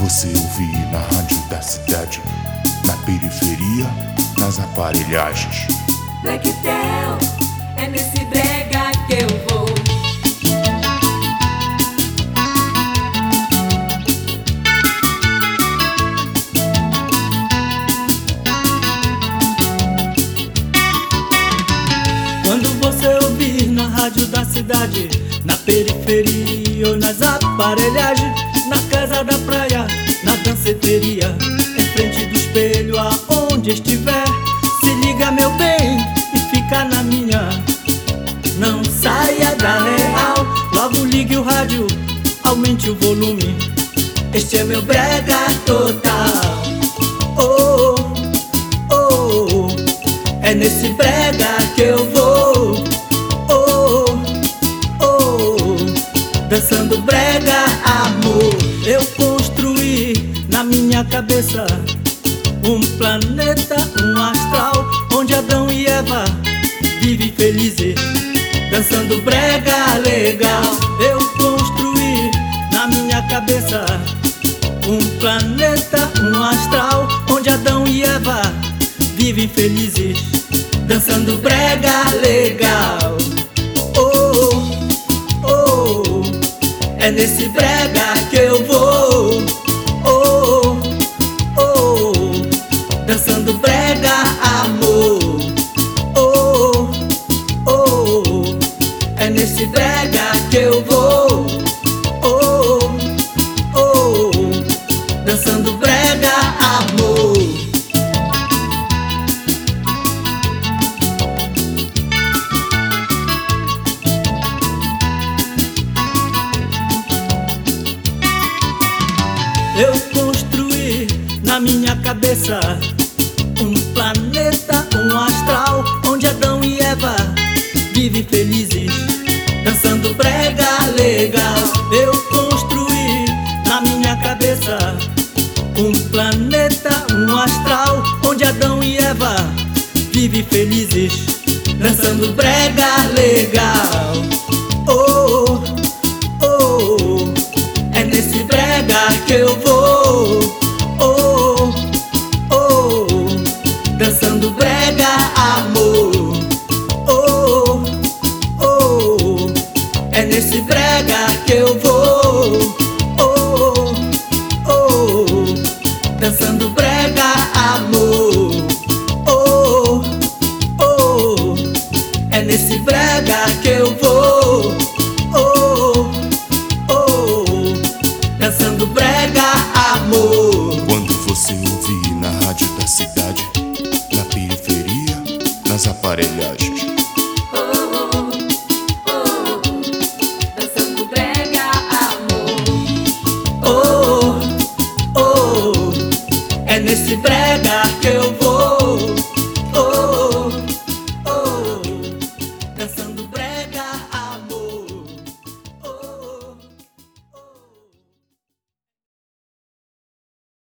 você ouvir na rádio da cidade, na periferia, nas aparelhagens. Blacktel, é nesse brega que eu vou. Quando você ouvir na rádio da cidade, na periferia ou nas aparelhagens, na casa da praia, na danceteria, em frente do espelho, aonde estiver, se liga meu bem e fica na minha. Não saia da real, logo ligue o rádio, aumente o volume. Este é meu brega total. Oh, oh, oh, é nesse brega que eu vou. Oh, oh, dançando brega, amor. Eu construí na minha cabeça um planeta, um astral, onde Adão e Eva vivem felizes, dançando brega legal. Eu construí na minha cabeça um planeta, um astral, onde Adão e Eva vivem felizes, dançando brega legal. Oh, oh, oh, é nesse brega que eu vou. Oh, oh, dançando brega, amor. Oh, oh, é nesse brega que eu vou. Oh, oh, dançando brega, amor. Eu construí na minha cabeça um planeta, um astral, onde Adão e Eva vivem felizes, dançando brega legal. Eu construí na minha cabeça um planeta, um astral, onde Adão e Eva vivem felizes, dançando brega legal. Oh, oh, é nesse brega que eu vou. Oh, oh, dançando brega, amor. Oh, oh, é nesse brega que eu vou. Oh, oh, dançando brega, amor. Oh, oh, é nesse brega que eu vou. Oh, oh, dançando brega, amor. Quando você ouvir na rádio da cidade, na periferia, nas aparelhagens.